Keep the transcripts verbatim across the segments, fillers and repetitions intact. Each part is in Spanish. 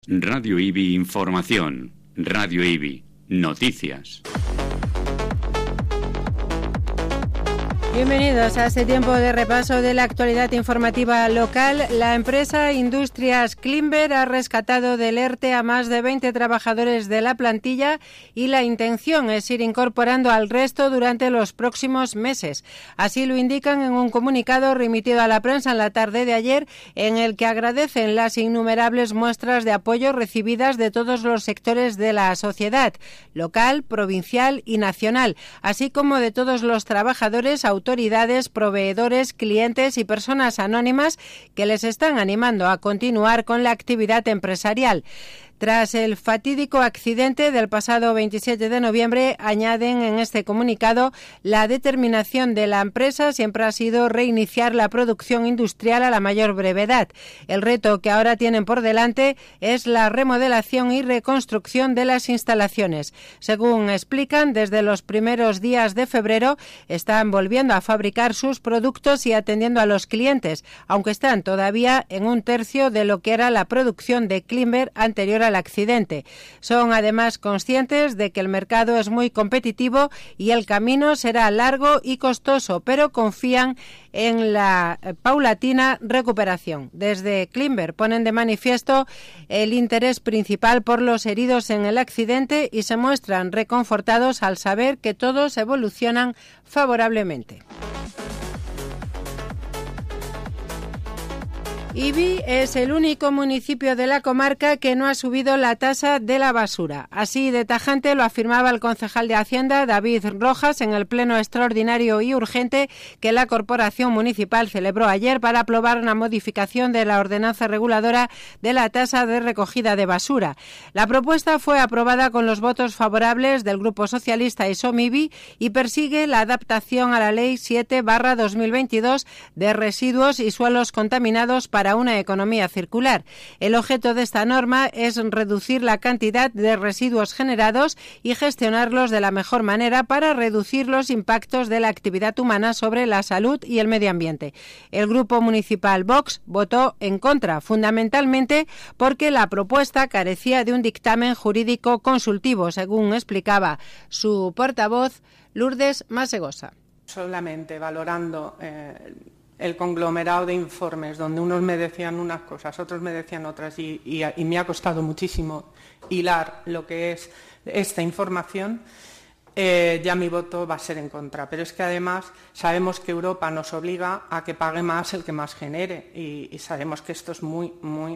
Radio IBI Información. Radio IBI Noticias. Bienvenidos a este tiempo de repaso de la actualidad informativa local. La empresa Industrias Climber ha rescatado del ERTE a más de veinte trabajadores de la plantilla y la intención es ir incorporando al resto durante los próximos meses. Así lo indican en un comunicado remitido a la prensa en la tarde de ayer, en el que agradecen las innumerables muestras de apoyo recibidas de todos los sectores de la sociedad, local, provincial y nacional, así como de todos los trabajadores, autoridades, proveedores, clientes y personas anónimas que les están animando a continuar con la actividad empresarial. Tras el fatídico accidente del pasado veintisiete de noviembre, añaden en este comunicado, la determinación de la empresa siempre ha sido reiniciar la producción industrial a la mayor brevedad. El reto que ahora tienen por delante es la remodelación y reconstrucción de las instalaciones. Según explican, desde los primeros días de febrero están volviendo a fabricar sus productos y atendiendo a los clientes, aunque están todavía en un tercio de lo que era la producción de Climber anterior a al accidente. Son además conscientes de que el mercado es muy competitivo y el camino será largo y costoso, pero confían en la paulatina recuperación. Desde Climber ponen de manifiesto el interés principal por los heridos en el accidente y se muestran reconfortados al saber que todos evolucionan favorablemente. Ibi es el único municipio de la comarca que no ha subido la tasa de la basura. Así de tajante lo afirmaba el concejal de Hacienda, David Rojas, en el pleno extraordinario y urgente que la Corporación Municipal celebró ayer para aprobar una modificación de la ordenanza reguladora de la tasa de recogida de basura. La propuesta fue aprobada con los votos favorables del Grupo Socialista y Somibi y persigue la adaptación a la Ley siete barra dos mil veintidós de residuos y suelos contaminados para para una economía circular. El objeto de esta norma es reducir la cantidad de residuos generados y gestionarlos de la mejor manera para reducir los impactos de la actividad humana sobre la salud y el medio ambiente. El Grupo Municipal Vox votó en contra, fundamentalmente porque la propuesta carecía de un dictamen jurídico consultivo, según explicaba su portavoz, Lourdes Masegosa. Solamente valorando eh, el conglomerado de informes donde unos me decían unas cosas, otros me decían otras y, y, y me ha costado muchísimo hilar lo que es esta información, eh, ya mi voto va a ser en contra. Pero es que además sabemos que Europa nos obliga a que pague más el que más genere y, y sabemos que esto es muy, muy,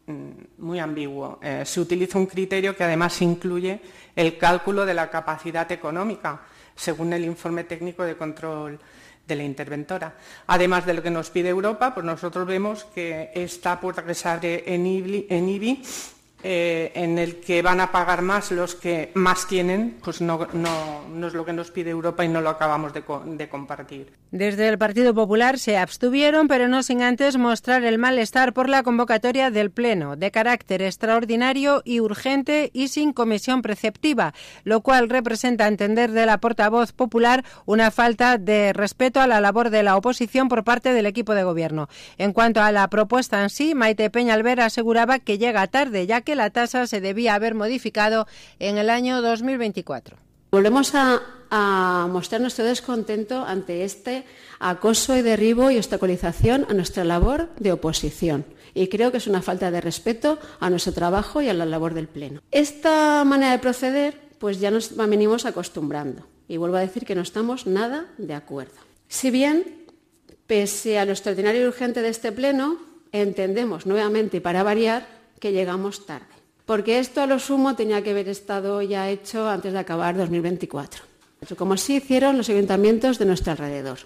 muy ambiguo. Eh, se utiliza un criterio que además incluye el cálculo de la capacidad económica, según el informe técnico de control de la interventora. Además de lo que nos pide Europa, pues nosotros vemos que esta puerta que se abre en IBI, en, IBI, eh, en el que van a pagar más los que más tienen, pues no, no, no es lo que nos pide Europa y no lo acabamos de, de compartir. Desde el Partido Popular se abstuvieron, pero no sin antes mostrar el malestar por la convocatoria del Pleno, de carácter extraordinario y urgente y sin comisión preceptiva, lo cual representa, a entender de la portavoz popular, una falta de respeto a la labor de la oposición por parte del equipo de gobierno. En cuanto a la propuesta en sí, Maite Peñalver aseguraba que llega tarde, ya que la tasa se debía haber modificado en el año dos mil veinticuatro. Volvemos a, a mostrar nuestro descontento ante este acoso y derribo y obstaculización a nuestra labor de oposición. Y creo que es una falta de respeto a nuestro trabajo y a la labor del Pleno. Esta manera de proceder, pues ya nos venimos acostumbrando. Y vuelvo a decir que no estamos nada de acuerdo. Si bien, pese a lo extraordinario y urgente de este Pleno, entendemos nuevamente y para variar que llegamos tarde. Porque esto a lo sumo tenía que haber estado ya hecho antes de acabar dos mil veinticuatro, como sí hicieron los ayuntamientos de nuestro alrededor.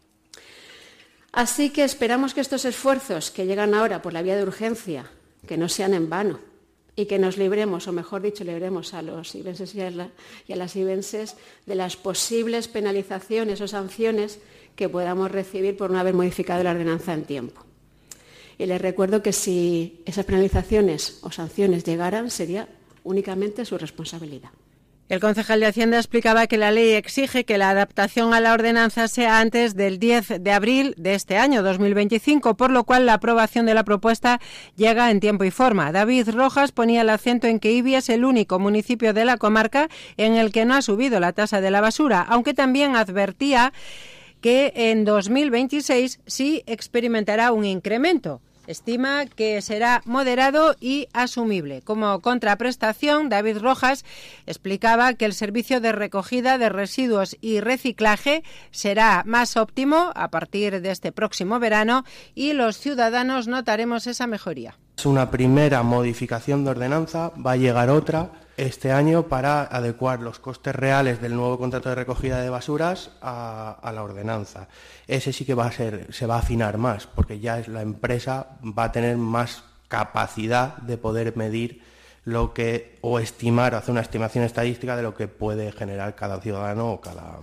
Así que esperamos que estos esfuerzos que llegan ahora por la vía de urgencia, que no sean en vano y que nos libremos, o mejor dicho, libremos a los ibenses y a, la, y a las ibenses de las posibles penalizaciones o sanciones que podamos recibir por no haber modificado la ordenanza en tiempo. Y les recuerdo que si esas penalizaciones o sanciones llegaran, sería únicamente su responsabilidad. El concejal de Hacienda explicaba que la ley exige que la adaptación a la ordenanza sea antes del diez de abril de este año dos mil veinticinco, por lo cual la aprobación de la propuesta llega en tiempo y forma. David Rojas ponía el acento en que Ibi es el único municipio de la comarca en el que no ha subido la tasa de la basura, aunque también advertía que en dos mil veintiséis sí experimentará un incremento. Estima que será moderado y asumible. Como contraprestación, David Rojas explicaba que el servicio de recogida de residuos y reciclaje será más óptimo a partir de este próximo verano y los ciudadanos notaremos esa mejoría. Es una primera modificación de ordenanza, va a llegar otra este año para adecuar los costes reales del nuevo contrato de recogida de basuras a, a la ordenanza. Ese sí que va a ser, se va a afinar más, porque ya es la empresa va a tener más capacidad de poder medir lo que o estimar, hacer una estimación estadística de lo que puede generar cada ciudadano o cada,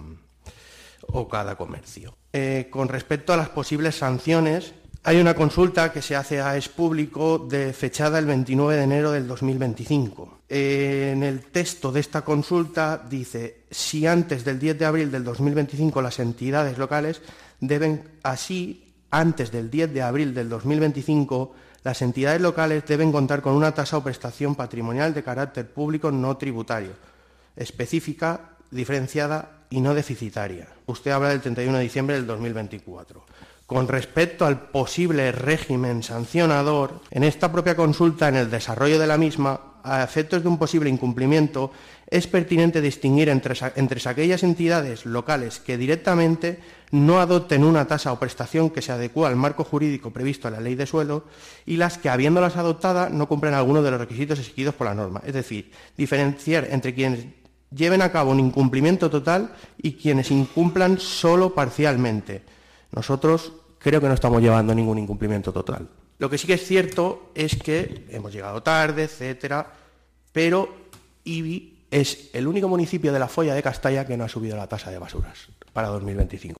o cada comercio. Eh, con respecto a las posibles sanciones, hay una consulta que se hace a Es Público de fechada el veintinueve de enero del dos mil veinticinco. Eh, en el texto de esta consulta dice: si antes del diez de abril del dos mil veinticinco las entidades locales deben, así, antes del diez de abril del dos mil veinticinco, las entidades locales deben contar con una tasa o prestación patrimonial de carácter público no tributario, específica, diferenciada y no deficitaria. Usted habla del treinta y uno de diciembre del dos mil veinticuatro. Con respecto al posible régimen sancionador, en esta propia consulta, en el desarrollo de la misma, a efectos de un posible incumplimiento, es pertinente distinguir entre, entre aquellas entidades locales que directamente no adopten una tasa o prestación que se adecúe al marco jurídico previsto en la Ley de Suelo y las que, habiéndolas adoptadas, no cumplen alguno de los requisitos exigidos por la norma. Es decir, diferenciar entre quienes lleven a cabo un incumplimiento total y quienes incumplan solo parcialmente. Nosotros creo que no estamos llevando ningún incumplimiento total. Lo que sí que es cierto es que hemos llegado tarde, etcétera, pero Ibi es el único municipio de la Folla de Castalla que no ha subido la tasa de basuras para dos mil veinticinco.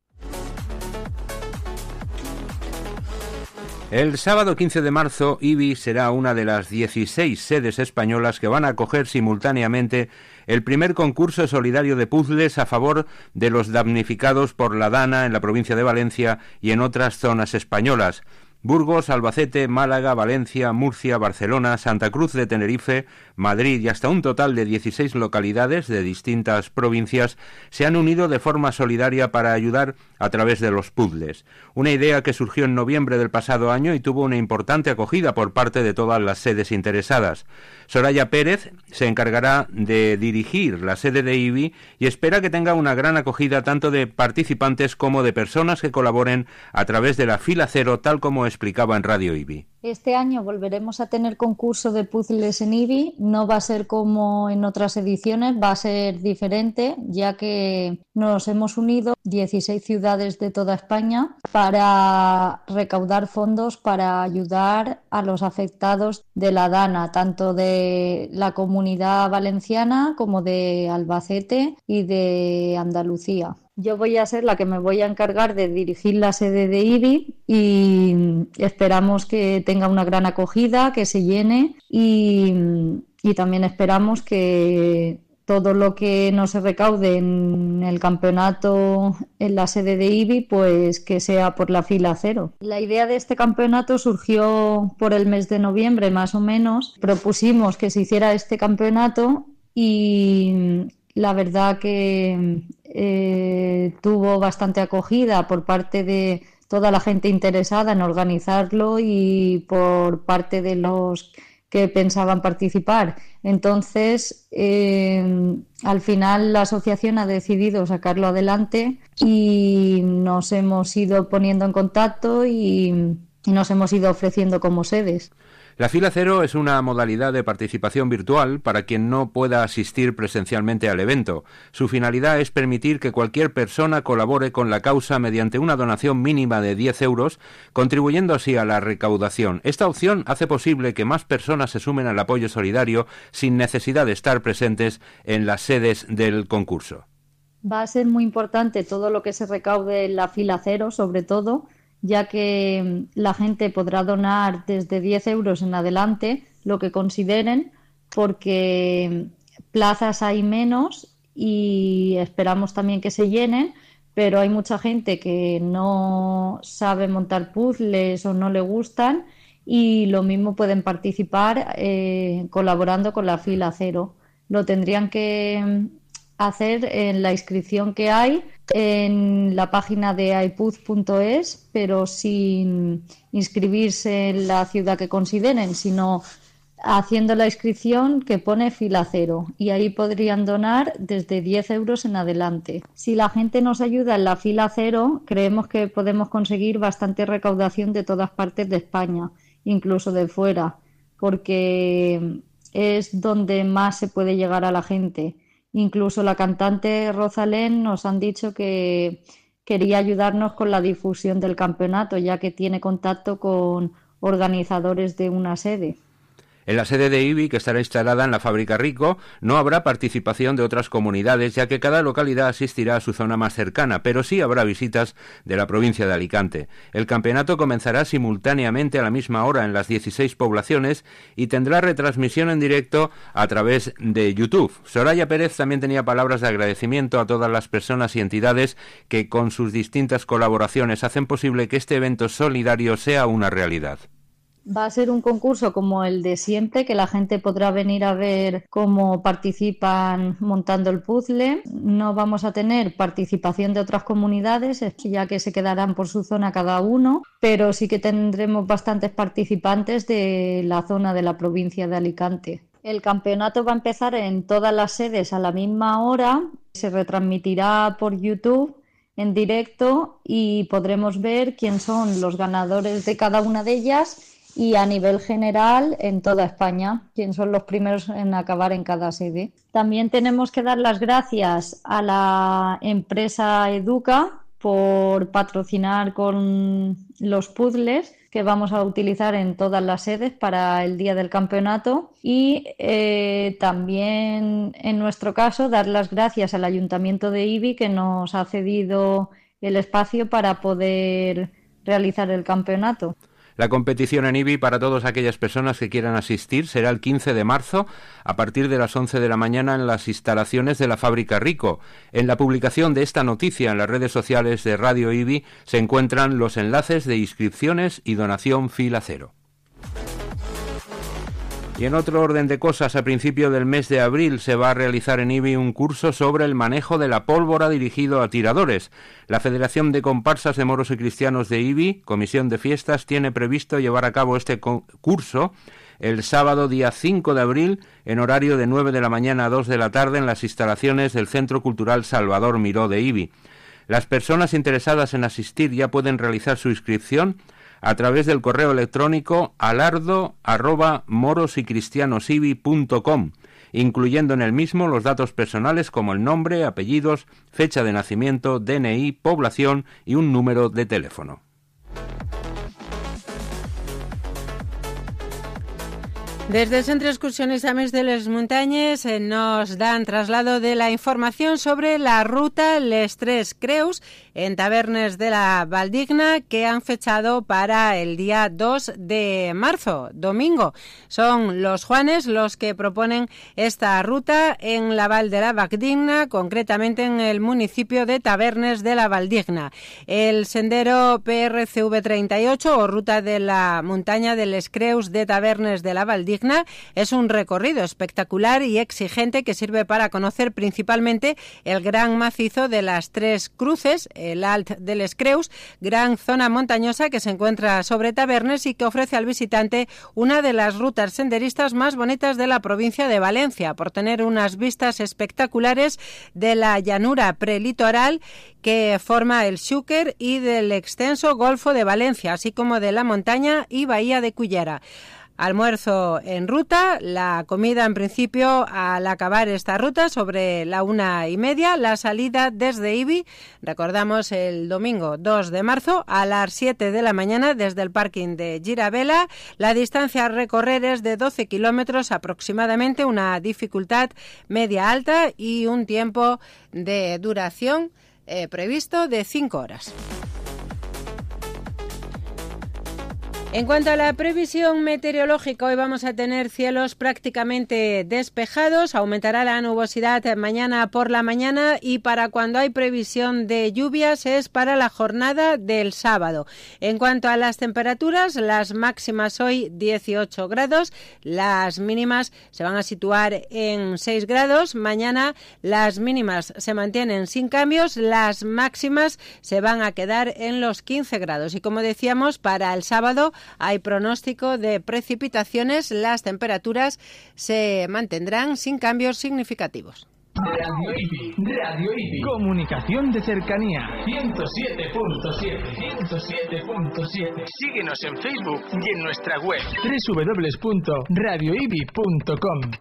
El sábado quince de marzo, Ibi será una de las dieciséis sedes españolas que van a acoger simultáneamente el primer concurso solidario de puzzles a favor de los damnificados por la Dana en la provincia de Valencia y en otras zonas españolas. Burgos, Albacete, Málaga, Valencia, Murcia, Barcelona, Santa Cruz de Tenerife, Madrid y hasta un total de dieciséis localidades de distintas provincias se han unido de forma solidaria para ayudar a través de los puzzles. Una idea que surgió en noviembre del pasado año y tuvo una importante acogida por parte de todas las sedes interesadas. Soraya Pérez se encargará de dirigir la sede de Ibi y espera que tenga una gran acogida tanto de participantes como de personas que colaboren a través de la fila cero, tal como explicaba en Radio Ibi. Este año volveremos a tener concurso de puzzles en Ibi. No va a ser como en otras ediciones, va a ser diferente, ya que nos hemos unido dieciséis ciudades de toda España para recaudar fondos para ayudar a los afectados de la Dana, tanto de la Comunidad Valenciana como de Albacete y de Andalucía. Yo voy a ser la que me voy a encargar de dirigir la sede de Ibi y esperamos que tenga una gran acogida, que se llene y, y también esperamos que todo lo que no se recaude en el campeonato en la sede de Ibi, pues que sea por la fila cero. La idea de este campeonato surgió por el mes de noviembre más o menos. Propusimos que se hiciera este campeonato y la verdad que eh, tuvo bastante acogida por parte de toda la gente interesada en organizarlo y por parte de los que pensaban participar. Entonces, eh, al final la asociación ha decidido sacarlo adelante y nos hemos ido poniendo en contacto y, y nos hemos ido ofreciendo como sedes. La fila cero es una modalidad de participación virtual para quien no pueda asistir presencialmente al evento. Su finalidad es permitir que cualquier persona colabore con la causa mediante una donación mínima de diez euros, contribuyendo así a la recaudación. Esta opción hace posible que más personas se sumen al apoyo solidario sin necesidad de estar presentes en las sedes del concurso. Va a ser muy importante todo lo que se recaude en la fila cero, sobre todo, ya que la gente podrá donar desde diez euros en adelante lo que consideren, porque plazas hay menos y esperamos también que se llenen, pero hay mucha gente que no sabe montar puzzles o no le gustan y lo mismo pueden participar eh, colaborando con la fila cero. Lo tendrían que hacer en la inscripción que hay en la página de ipuz punto es, pero sin inscribirse en la ciudad que consideren, sino haciendo la inscripción que pone fila cero, y ahí podrían donar desde diez euros en adelante. Si la gente nos ayuda en la fila cero, creemos que podemos conseguir bastante recaudación de todas partes de España, incluso de fuera, porque es donde más se puede llegar a la gente. Incluso la cantante Rosalén nos han dicho que quería ayudarnos con la difusión del campeonato, ya que tiene contacto con organizadores de una sede. En la sede de I B I, que estará instalada en la Fábrica Rico, no habrá participación de otras comunidades, ya que cada localidad asistirá a su zona más cercana, pero sí habrá visitas de la provincia de Alicante. El campeonato comenzará simultáneamente a la misma hora en las dieciséis poblaciones y tendrá retransmisión en directo a través de YouTube. Soraya Pérez también tenía palabras de agradecimiento a todas las personas y entidades que con sus distintas colaboraciones hacen posible que este evento solidario sea una realidad. Va a ser un concurso como el de siempre, que la gente podrá venir a ver cómo participan montando el puzzle. No vamos a tener participación de otras comunidades, ya que se quedarán por su zona cada uno, pero sí que tendremos bastantes participantes de la zona de la provincia de Alicante. El campeonato va a empezar en todas las sedes a la misma hora, se retransmitirá por YouTube en directo y podremos ver quién son los ganadores de cada una de ellas y a nivel general en toda España, quién son los primeros en acabar en cada sede. También tenemos que dar las gracias a la empresa Educa por patrocinar con los puzzles que vamos a utilizar en todas las sedes para el día del campeonato, y eh, también en nuestro caso dar las gracias al Ayuntamiento de I B I, que nos ha cedido el espacio para poder realizar el campeonato. La competición en I B I para todas aquellas personas que quieran asistir será el quince de marzo a partir de las once de la mañana en las instalaciones de la Fábrica Rico. En la publicación de esta noticia en las redes sociales de Radio I B I se encuentran los enlaces de inscripciones y donación fila cero. Y en otro orden de cosas, a principio del mes de abril se va a realizar en I B I un curso sobre el manejo de la pólvora dirigido a tiradores. La Federación de Comparsas de Moros y Cristianos de I B I, Comisión de Fiestas, tiene previsto llevar a cabo este curso el sábado día cinco de abril en horario de nueve de la mañana a dos de la tarde en las instalaciones del Centro Cultural Salvador Miró de I B I. Las personas interesadas en asistir ya pueden realizar su inscripción a través del correo electrónico alardo arroba morosycristianosibi punto com, incluyendo en el mismo los datos personales como el nombre, apellidos, fecha de nacimiento, D N I, población y un número de teléfono. Desde el Centro Excursiones Ames de les Muntanyes eh, nos dan traslado de la información sobre la ruta Les Tres Creus en Tavernes de la Valdigna, que han fechado para el día dos de marzo, domingo. Son los Juanes los que proponen esta ruta en la Val de la Valdigna, concretamente en el municipio de Tavernes de la Valdigna. El sendero P R C V treinta y ocho o ruta de la montaña de Les Creus de Tavernes de la Valdigna es un recorrido espectacular y exigente que sirve para conocer principalmente el gran macizo de las Tres Cruces, el Alt de Les Creus, gran zona montañosa que se encuentra sobre Tavernes y que ofrece al visitante una de las rutas senderistas más bonitas de la provincia de Valencia, por tener unas vistas espectaculares de la llanura prelitoral que forma el Xúquer y del extenso Golfo de Valencia, así como de la montaña y bahía de Cullera. Almuerzo en ruta, la comida en principio al acabar esta ruta sobre la una y media, la salida desde I B I, recordamos el domingo dos de marzo a las siete de la mañana desde el parking de Giravela. La distancia a recorrer es de doce kilómetros aproximadamente, una dificultad media alta y un tiempo de duración eh, previsto de cinco horas. En cuanto a la previsión meteorológica, hoy vamos a tener cielos prácticamente despejados, aumentará la nubosidad mañana por la mañana y para cuando hay previsión de lluvias es para la jornada del sábado. En cuanto a las temperaturas, las máximas hoy dieciocho grados, las mínimas se van a situar en seis grados, mañana las mínimas se mantienen sin cambios, las máximas se van a quedar en los quince grados y como decíamos, para el sábado hay pronóstico de precipitaciones, las temperaturas se mantendrán sin cambios significativos. Radio I B I, Radio I B I, comunicación de cercanía, ciento siete punto siete, ciento siete punto siete. Síguenos en Facebook y en nuestra web, doble u doble u doble u punto radio i b i punto com.